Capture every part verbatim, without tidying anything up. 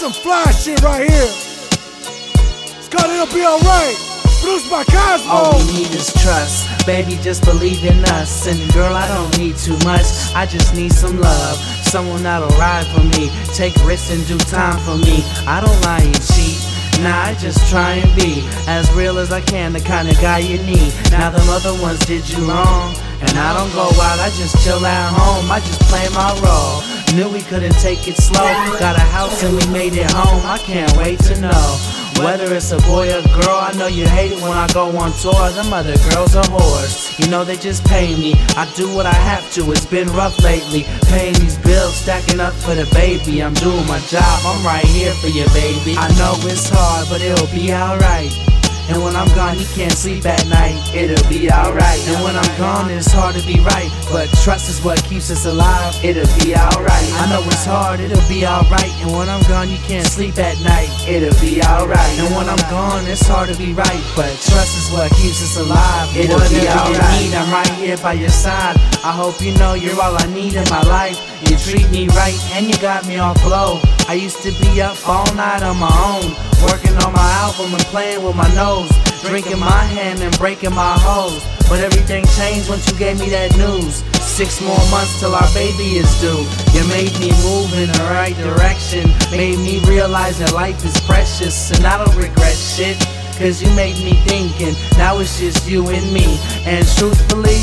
some fly shit right here. It's called It'll Be Alright. Produced by Cosmo. All we need is trust. Baby, just believe in us. And girl, I don't need too much. I just need some love. Someone that'll ride for me. Take risks and do time for me. I don't lie and cheat. Nah, I just try and be as real as I can, the kind of guy you need. Now them other ones did you wrong, and I don't go out, I just chill at home. I just play my role. Knew we couldn't take it slow. Got a house and we made it home. I can't wait to know whether it's a boy or girl. I know you hate it when I go on tour. Them other girls are whores. You know they just pay me. I do what I have to. It's been rough lately. Paying these bills, stacking up for the baby. I'm doing my job. I'm right here for you, baby. I know it's hard, but it'll be alright. And when I'm gone, you can't sleep at night. It'll be alright. And when I'm gone, it's hard to be right, but trust is what keeps us alive. It'll be alright. I know it's hard, it'll be alright. And when I'm gone, you can't sleep at night. It'll be alright. And when I'm gone, it's hard to be right, but trust is what keeps us alive. It'll Whatever be alright. You need, I'm right here by your side. I hope you know you're all I need in my life. You treat me right, and you got me off low. I used to be up all night on my own, working on my album and playing with my nose, drinking my hand and breaking my hose. But everything changed once you gave me that news. Six more months till our baby is due. You made me move in the right direction, made me realize that life is precious, and I don't regret shit, cause you made me thinking. Now it's just you and me, and truthfully,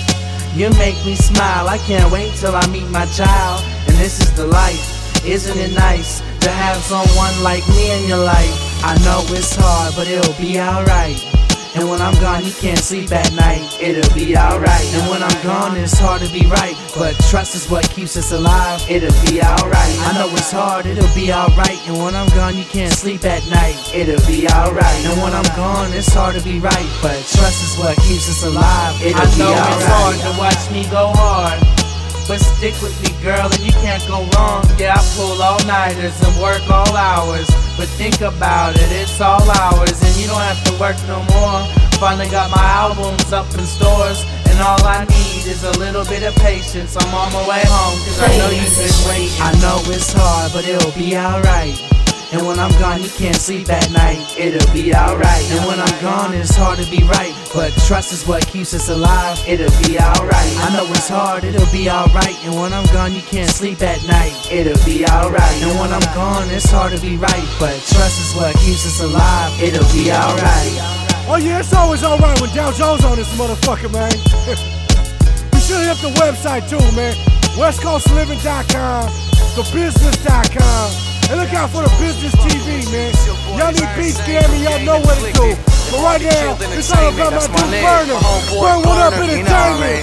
you make me smile. I can't wait till I meet my child, and this is the life. Isn't it nice to have someone like me in your life? I know it's hard, but it'll be alright. And when I'm gone, you can't sleep at night. It'll be alright. And when I'm gone, it's hard to be right, but trust is what keeps us alive. It'll be alright. I know it's hard, it'll be alright. And when I'm gone, you can't sleep at night. It'll be alright. And when I'm gone, it's hard to be right, but trust is what keeps us alive. It'll I know be alright. It's hard to watch me go hard, but stick with me, girl, and you can't go wrong. Yeah, I pull all-nighters and work all hours, but think about it, it's all ours, and you don't have to work no more. Finally got my albums up in stores, and all I need is a little bit of patience. I'm on my way home, cause I know you've been waiting. I know it's hard, but it'll be alright. And when I'm gone, you can't sleep at night. It'll be alright. And when I'm gone, it's hard to be right, but trust is what keeps us alive. It'll be alright. I know it's hard, it'll be alright. And when I'm gone, you can't sleep at night. It'll be alright. And when I'm gone, it's hard to be right, but trust is what keeps us alive. It'll be alright. Oh yeah, it's always alright when Dow Jones on this motherfucker, man. You should hit up the website too, man. west coast living dot com, the business dot com. And look out for the Business T V, man. Y'all need beats, Gary, y'all know what to do. But right now, it's all about my dude Burner. Burn What Up Entertainment.